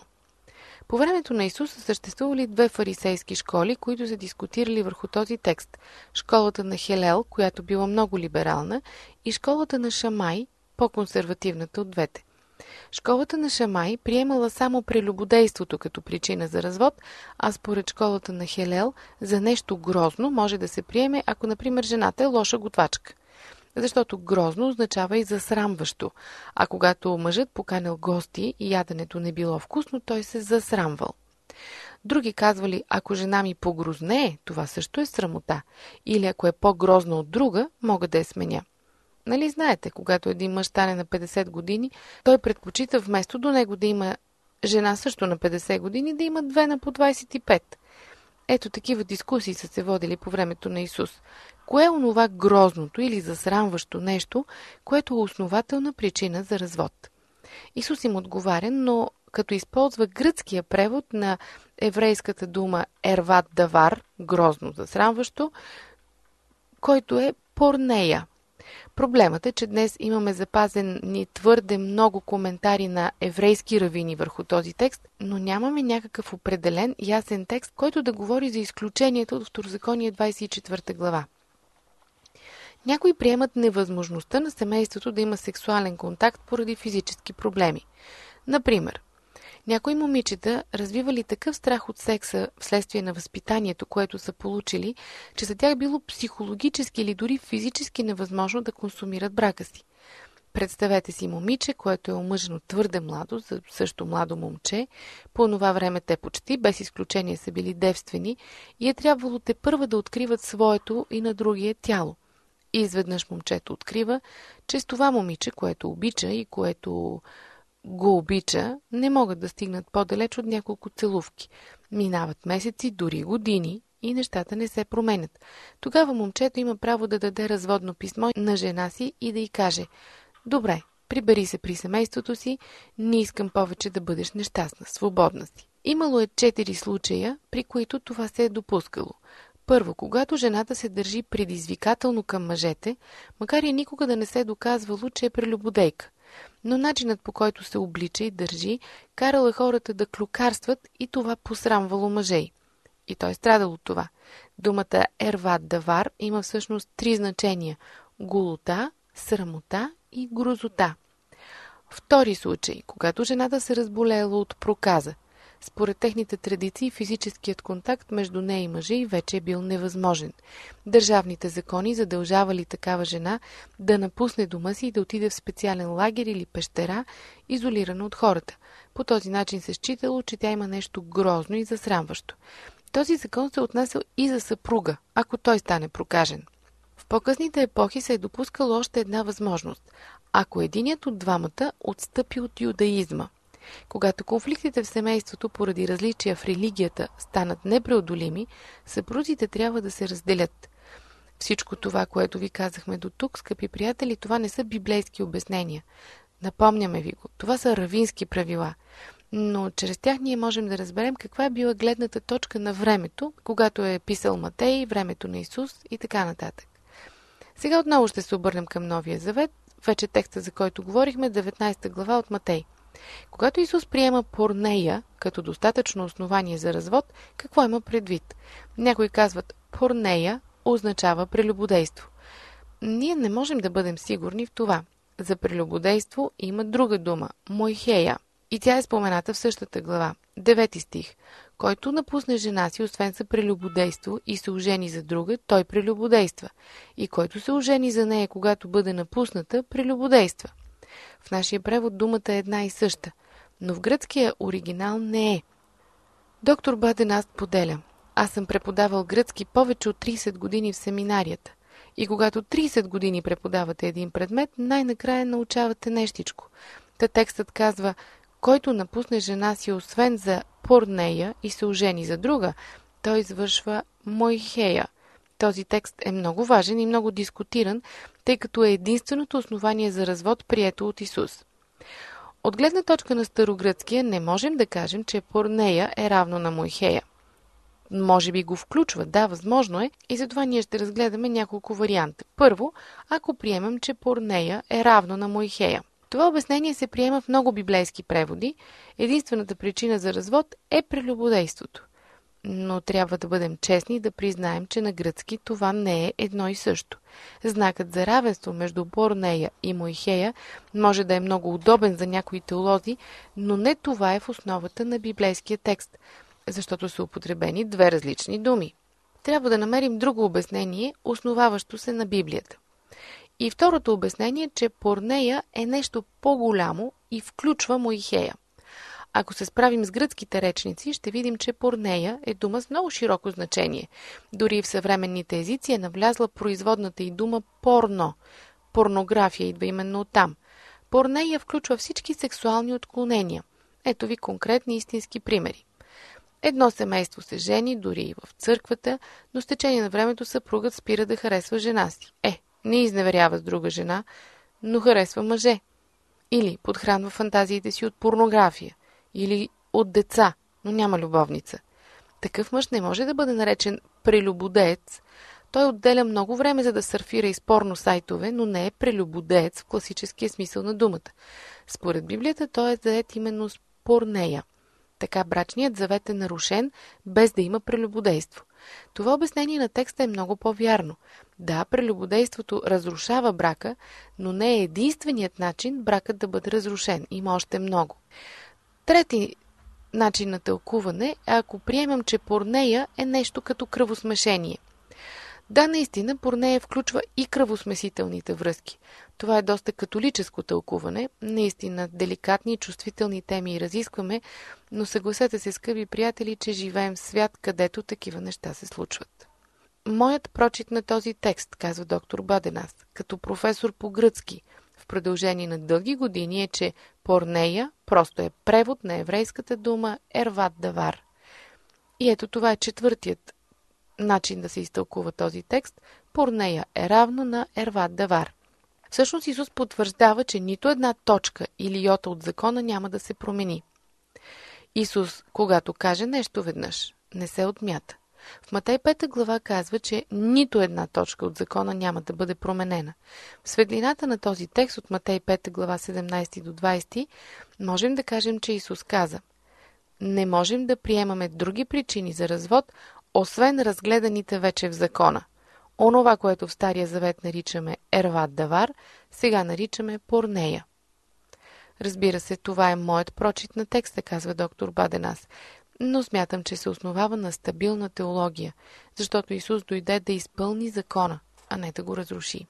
По времето на Исус са съществували две фарисейски школи, които са дискутирали върху този текст. Школата на Хелел, която била много либерална, и школата на Шамай, по-консервативната от двете. Школата на Шамай приемала само прелюбодейството като причина за развод, а според школата на Хелел за нещо грозно може да се приеме, ако, например, жената е лоша готвачка. Защото грозно означава и засрамващо, а когато мъжът поканил гости и яденето не било вкусно, той се засрамвал. Други казвали, ако жена ми погрознее, това също е срамота, или ако е по-грозна от друга, мога да я сменя. Нали знаете, когато един мъж стане на петдесет години, той предпочита вместо до него да има жена също на петдесет години, да има две на по двадесет и пет. Ето такива дискусии са се водили по времето на Исус. Кое е онова грозното или засрамващо нещо, което е основателна причина за развод? Исус им отговаря, но като използва гръцкия превод на еврейската дума ерват давар, грозно засрамващо, който е порнея. Проблемът е, че днес имаме запазени твърде много коментари на еврейски равини върху този текст, но нямаме някакъв определен ясен текст, който да говори за изключението от Второзаконие двадесет и четвърта глава. Някои приемат невъзможността на семейството да има сексуален контакт поради физически проблеми. Например, някои момичета развивали такъв страх от секса вследствие на възпитанието, което са получили, че за тях било психологически или дори физически невъзможно да консумират брака си. Представете си момиче, което е омъжено твърде младо, за също младо момче. По това време те почти, без изключение, са били девствени и е трябвало те първа да откриват своето и на другия тяло. И изведнъж момчето открива, че с това момиче, което обича и което го обича, не могат да стигнат по-далеч от няколко целувки. Минават месеци, дори години и нещата не се променят. Тогава момчето има право да даде разводно писмо на жена си и да й каже: «Добре, прибери се при семейството си, не искам повече да бъдеш нещастна, свободна си». Имало е четири случая, при които това се е допускало. Първо, когато жената се държи предизвикателно към мъжете, макар и никога да не се е доказвало, че е прелюбодейка. Но начинът, по който се облича и държи, карала хората да клюкарстват и това посрамвало мъжей. И той е страдал от това. Думата ерват давар има всъщност три значения – голота, срамота и грозота. Втори случай, когато жената се разболела от проказа. Според техните традиции, физическият контакт между нея и мъжа й вече е бил невъзможен. Държавните закони задължавали такава жена да напусне дома си и да отиде в специален лагер или пещера, изолирана от хората. По този начин се считало, че тя има нещо грозно и засрамващо. Този закон се отнасял и за съпруга, ако той стане прокажен. В по-късните епохи се е допускало още една възможност. Ако единият от двамата отстъпи от юдаизма, Когато конфликтите в семейството поради различия в религията станат непреодолими, съпрузите трябва да се разделят. Всичко това, което ви казахме до тук, скъпи приятели, това не са библейски обяснения. Напомняме ви го. Това са равински правила. Но чрез тях ние можем да разберем каква е била гледната точка на времето, когато е писал Матей, времето на Исус и така нататък. Сега отново ще се обърнем към Новия Завет, вече текста, за който говорихме, деветнадесета глава от Матей. Когато Исус приема порнея като достатъчно основание за развод, какво има предвид? Някои казват, порнея означава прелюбодейство. Ние не можем да бъдем сигурни в това. За прелюбодейство има друга дума – моихея. И тя е спомената в същата глава. Девети стих. Който напусне жена си, освен за прелюбодейство и се ожени за друга, той прелюбодейства. И който се ожени за нея, когато бъде напусната, прелюбодейства. В нашия превод думата е една и съща, но в гръцкия оригинал не е. Доктор Баденас поделя. Аз съм преподавал гръцки повече от тридесет години в семинарията. И когато тридесет години преподавате един предмет, най-накрая научавате нещичко. Та текстът казва, който напусне жена си, освен за порнея и се ожени за друга, той извършва моихея. Този текст е много важен и много дискутиран, тъй като е единственото основание за развод, прието от Исус. От гледна точка на старогръцкия не можем да кажем, че порнея е равно на моихея. Може би го включва, да, възможно е, и затова ние ще разгледаме няколко варианта. Първо, ако приемем, че порнея е равно на моихея. Това обяснение се приема в много библейски преводи. Единствената причина за развод е прелюбодейството. Но трябва да бъдем честни и да признаем, че на гръцки това не е едно и също. Знакът за равенство между порнея и моихея може да е много удобен за някои теолози, но не това е в основата на библейския текст, защото са употребени две различни думи. Трябва да намерим друго обяснение, основаващо се на Библията. И второто обяснение е, че порнея е нещо по-голямо и включва моихея. Ако се справим с гръцките речници, ще видим, че порнея е дума с много широко значение. Дори в съвременните езици е навлязла производната и дума порно. Порнография идва именно оттам. Порнея включва всички сексуални отклонения. Ето ви конкретни истински примери. Едно семейство се жени, дори и в църквата, но с течение на времето съпругът спира да харесва жена си. Е, не изневерява с друга жена, но харесва мъже. Или подхранва фантазиите си от порнография. Или от деца, но няма любовница. Такъв мъж не може да бъде наречен прелюбодеец. Той отделя много време, за да сърфира из порно сайтове, но не е прелюбодеец в класическия смисъл на думата. Според Библията той е заед именно с порнея. Така брачният завет е нарушен, без да има прелюбодейство. Това обяснение на текста е много по-вярно. Да, прелюбодейството разрушава брака, но не е единственият начин бракът да бъде разрушен. Има още много. Трети начин на тълкуване е, ако приемем, че порнея е нещо като кръвосмешение. Да, наистина, порнея включва и кръвосмесителните връзки. Това е доста католическо тълкуване. Наистина, деликатни и чувствителни теми разискваме, но съгласете се, скъпи приятели, че живеем в свят, където такива неща се случват. Моят прочит на този текст, казва доктор Баденас, като професор по гръцки, в продължение на дълги години е, че порнея просто е превод на еврейската дума ерват давар. И ето това е четвъртият начин да се изтълкува този текст. Порнея е равно на ерват давар. Всъщност Исус потвърждава, че нито една точка или йота от закона няма да се промени. Исус, когато каже нещо веднъж, не се отмята. В Матей пета глава казва, че нито една точка от закона няма да бъде променена. В светлината на този текст от Матей пета глава седемнадесети до двадесети можем да кажем, че Исус каза: не можем да приемаме други причини за развод, освен разгледаните вече в закона. Онова, което в Стария завет наричаме ерват давар, сега наричаме порнея. Разбира се, това е моят прочит на текста, казва доктор Баденас, но смятам, че се основава на стабилна теология, защото Исус дойде да изпълни закона, а не да го разруши.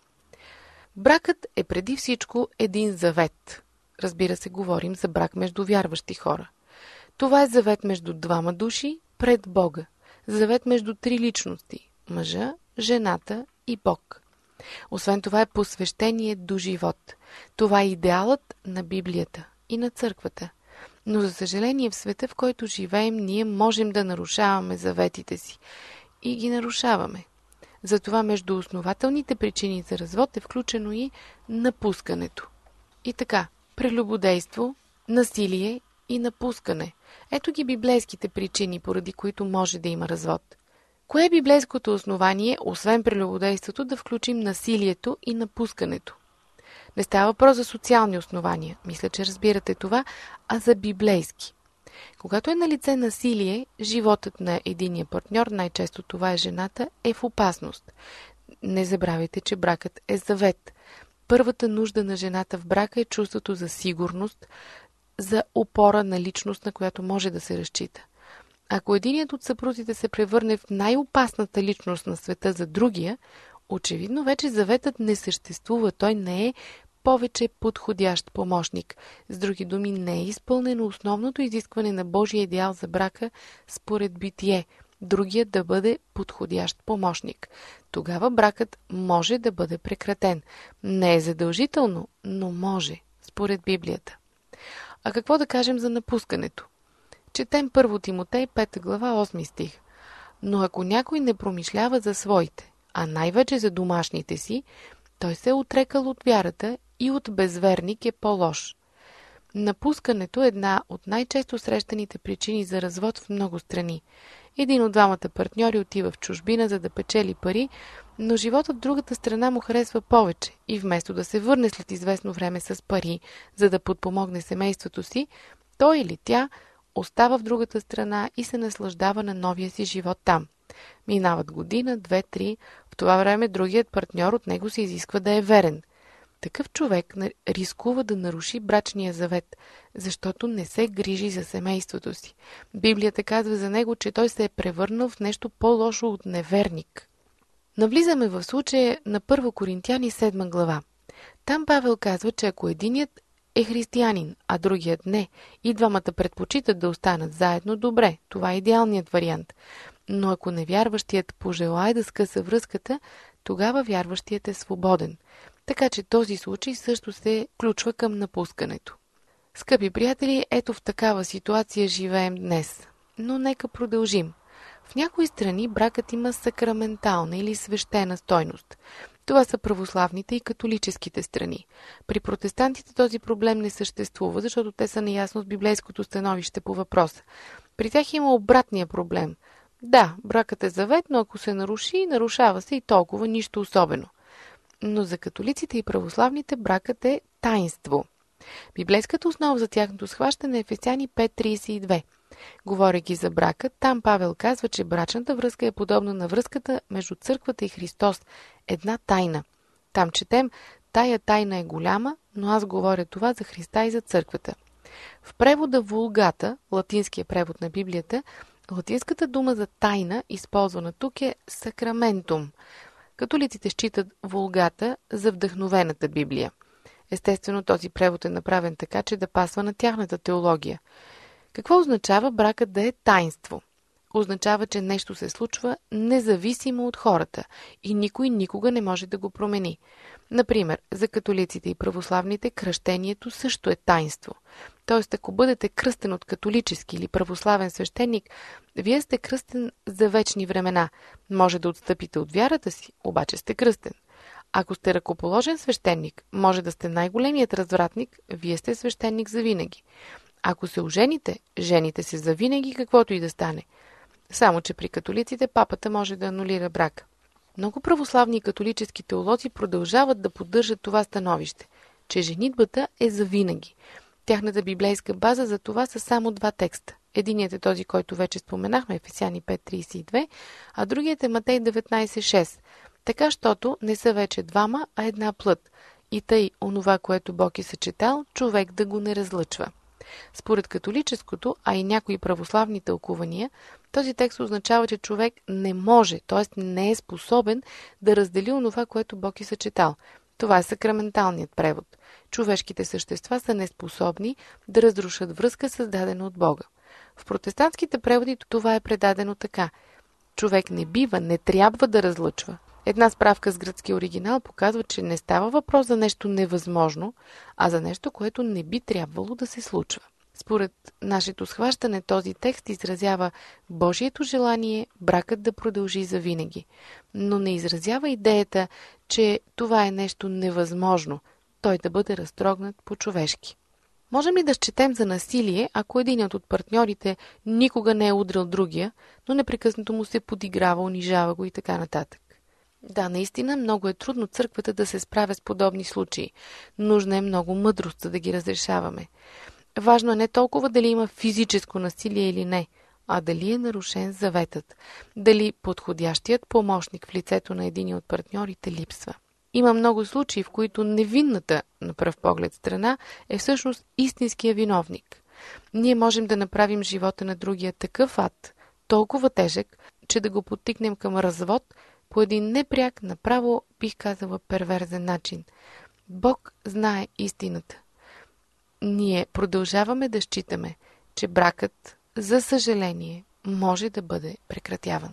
Бракът е преди всичко един завет. Разбира се, говорим за брак между вярващи хора. Това е завет между двама души пред Бога. Завет между три личности – мъжа, жената и Бог. Освен това е посвещение до живот. Това е идеалът на Библията и на църквата. Но за съжаление в света, в който живеем, ние можем да нарушаваме заветите си. И ги нарушаваме. Затова между основателните причини за развод е включено и напускането. И така, прелюбодейство, насилие и напускане. Ето ги библейските причини, поради които може да има развод. Кое е библейското основание, освен прелюбодейството, да включим насилието и напускането? Не става въпрос за социални основания, мисля, че разбирате това, а за библейски. Когато е на лице насилие, животът на единия партньор, най-често това е жената, е в опасност. Не забравяйте, че бракът е завет. Първата нужда на жената в брака е чувството за сигурност, за опора на личност, на която може да се разчита. Ако единият от съпрузите се превърне в най-опасната личност на света за другия, очевидно вече заветът не съществува, той не е повече подходящ помощник. С други думи, не е изпълнено основното изискване на Божия идеал за брака според Битие, другият да бъде подходящ помощник. Тогава бракът може да бъде прекратен. Не е задължително, но може, според Библията. А какво да кажем за напускането? Четем първо Тимотей, пета глава, осми стих. Но ако някой не промишлява за своите, а най-вече за домашните си, той се е отрекал от вярата и от безверник е по-лош. Напускането е една от най-често срещаните причини за развод в много страни. Един от двамата партньори отива в чужбина, за да печели пари, но животът в другата страна му харесва повече и вместо да се върне след известно време с пари, за да подпомогне семейството си, той или тя остава в другата страна и се наслаждава на новия си живот там. Минават година, две, три. В това време другият партньор от него се изисква да е верен. Такъв човек рискува да наруши брачния завет, защото не се грижи за семейството си. Библията казва за него, че той се е превърнал в нещо по-лошо от неверник. Навлизаме в случая на първо Коринтияни седма глава. Там Павел казва, че ако единият е християнин, а другият не, и двамата предпочитат да останат заедно, добре, това е идеалният вариант. Но ако невярващият пожелае да скъса връзката, тогава вярващият е свободен. Така че този случай също се включва към напускането. Скъпи приятели, ето в такава ситуация живеем днес. Но нека продължим. В някои страни бракът има сакраментална или свещена стойност. Това са православните и католическите страни. При протестантите този проблем не съществува, защото те са наясно с библейското становище по въпроса. При тях има обратния проблем. Да, бракът е завет, но ако се наруши, нарушава се и толкова, нищо особено. Но за католиците и православните бракът е таинство. Библейската основа за тяхното схващане е Ефесяни пет тридесет и две. Говорейки за брака, там Павел казва, че брачната връзка е подобна на връзката между църквата и Христос. Една тайна. Там четем, тая тайна е голяма, но аз говоря това за Христа и за църквата. В превода Вулгата, латинския превод на Библията, латинската дума за тайна, използвана тук е сакраментум. Католиците считат Вулгата за вдъхновената Библия. Естествено, този превод е направен така, че да пасва на тяхната теология. Какво означава бракът да е таинство? Означава, че нещо се случва независимо от хората и никой никога не може да го промени. Например, за католиците и православните кръщението също е таинство. Тоест, ако бъдете кръстен от католически или православен свещеник, вие сте кръстен за вечни времена. Може да отстъпите от вярата си, обаче сте кръстен. Ако сте ръкоположен свещеник, може да сте най-големият развратник, вие сте свещеник за винаги. Ако се ожените, жените се за винаги, каквото и да стане. Само че при католиците папата може да анулира брака. Много православни и католически теолози продължават да поддържат това становище, че женитбата е за винаги. Тяхната библейска база за това са само два текста. Единият е този, който вече споменахме, Ефесяни пет тридесет и две, а другият е Матей деветнадесет шест. Така, щото не са вече двама, а една плът. И тъй, онова, което Бог е съчетал, човек да го не разлъчва. Според католическото, а и някои православни тълкувания, този текст означава, че човек не може, т.е. не е способен да раздели онова, което Бог е съчетал. Това е сакраменталният превод. Човешките същества са неспособни да разрушат връзка, създадена от Бога. В протестантските преводи това е предадено така. Човек не бива, не трябва да разлъчва. Една справка с гръцки оригинал показва, че не става въпрос за нещо невъзможно, а за нещо, което не би трябвало да се случва. Според нашето схващане, този текст изразява Божието желание бракът да продължи завинаги, но не изразява идеята, че това е нещо невъзможно, той да бъде разтрогнат по-човешки. Можем ли да счетем за насилие, ако единият от партньорите никога не е удрил другия, но непрекъснато му се подиграва, унижава го и така нататък? Да, наистина много е трудно църквата да се справя с подобни случаи. Нужна е много мъдрост, за да ги разрешаваме. Важно е не толкова дали има физическо насилие или не, а дали е нарушен заветът, дали подходящият помощник в лицето на един от партньорите липсва. Има много случаи, в които невинната, на пръв поглед страна, е всъщност истинския виновник. Ние можем да направим живота на другия такъв ад, толкова тежък, че да го подтикнем към развод по един непряк, направо, бих казала, перверзен начин. Бог знае истината. Ние продължаваме да считаме, че бракът, за съжаление, може да бъде прекратяван.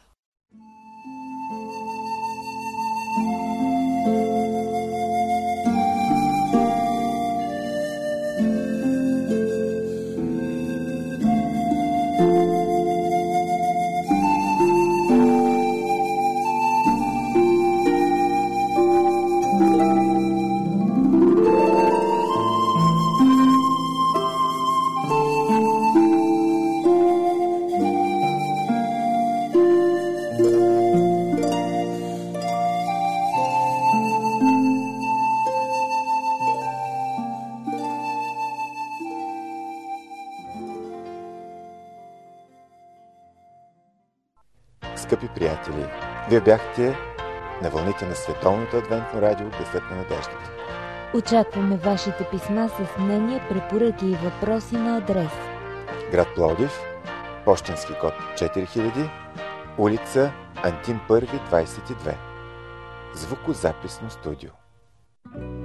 Скъпи приятели, вие бяхте на вълните на Световното адвентно радио Гласът на надеждата. Очакваме вашите писма с мнения, препоръки и въпроси на адрес: град Пловдив, пощенски код четири хиляди, улица Антим първи, двадесет и две. Звукозаписно студио.